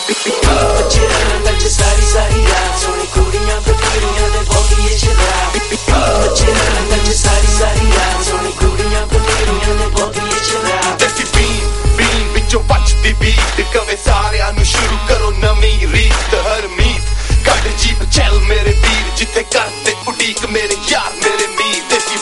बच्चे रात सारी सारी रात सोनी कुड़ियां बतेरियां दे बोलिए शराब बच्चे रात सारी सारी रात सोनी कुड़ियां बतेरियां दे बोलिए शराब जैसी बीन विचों बचदी बीट कवे सारियां नू शुरू करो नवीं रीत हर मीत कट जीप चल मेरे वीर जिथे करते उड़ीक मेरे यार मेरे मीर देसी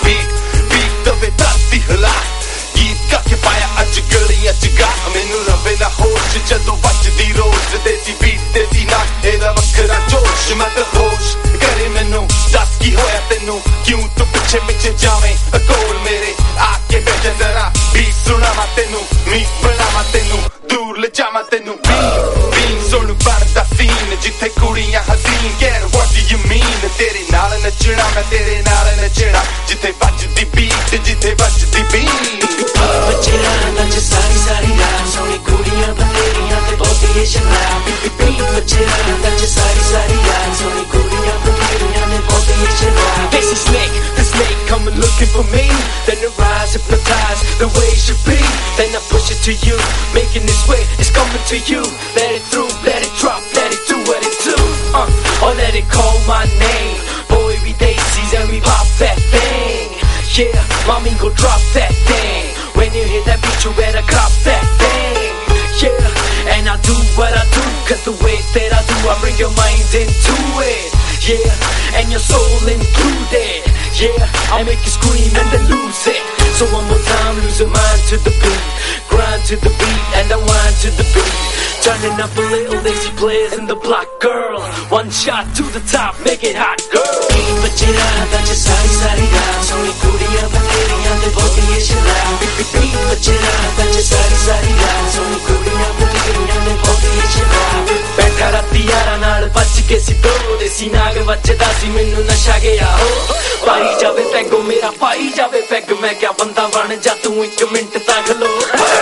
बीट दवे धरती हिला गीत करके पाया अज गलियां च गा मैनू रवे ना होश जदों बजदी रोज देसी बीट देसी नाच एदा वखरा जोश मत होश करे मैनू दस की होया तेनू क्यों तू पिछे पिछे जावे कोल मेरे आके बैठ जरा बीट सुनावा तेनू मीत बनावा तेनू दूर ले जावा तेनू बीन सुन बनदा सीन जिथे कुड़ियां हसीन get what do you mean तेरे नाल नचना मैं तेरे नाल नचना जिथे बजदी बीट जिथे बजदी बीट बच्चे रात सारी सारी रात सोनी कुड़ियां बतेरियां दे बोलिए शराब बच्चे रात सारी सारी रात सोनी कुड़ियां बतेरियां दे बोलिए शराब This is the snake coming looking for me. Then the rise hypnotize the way it should be. Then I push it to you, making this way, it's coming to you. Let it through, let it drop, let it do what it do. Or let it call my name. Boy, we daisies and we pop that thing. Yeah, mommy go drop that thing. When you hear that beat, you better cop that thing. Yeah, and I do what I do, cause the way that I do, I bring your mind into it. Yeah, and your soul included. Yeah, I make you scream and then lose it. So one more time, lose your mind to the beat. Grind to the beat and then wind to the beat. Turning up a little lazy players in the block, girl. One shot to the top, make it hot, girl. बच्चे रात सारी सारी रात सोनी कुड़ियां बतेरियां दे बोलिए शराब बच्चे रात सारी सारी रात सोनी कुड़ियां बतेरियां दे बोलिए शराब बैठा राती यारा नाल बच के सी दो देसी नाग बचदा सी मैनू नशा गया हो पाई जावे पैगो मेरा पाई जावे पैग मैं क्या बंदा बन जा तू एक मिनट तां खलो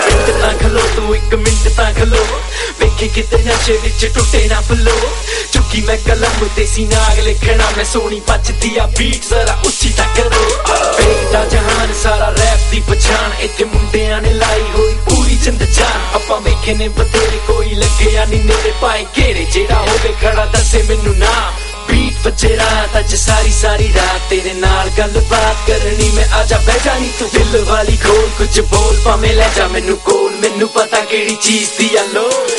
तू एक मिनट तां खलो वेखे किते नशे विच टुटे ना फलो चुकी मैं कलम देसी नाग लिखना मैं सोनी बचदी आ बीट जरा उच्ची तक करो बेटा जहान सारा रैप दी पछाण इत्थे मुंडियां ने लाई होई पूरी जिंद जान आपां वेखे ने बतेरे कोई लग्गिया नी नेड़े पाए घेरे जेड़ा होवे खड़ा दसे मैनू नाम बीट बच्चे रात अज सारी सारी रात तेरे नाल गलबात करनी मैं आजा बह जानी तू दिल वाली खोल कुछ बोल भावें ले जा मैनू कोल मैनू पता केड़ी चीज दी आ लोड़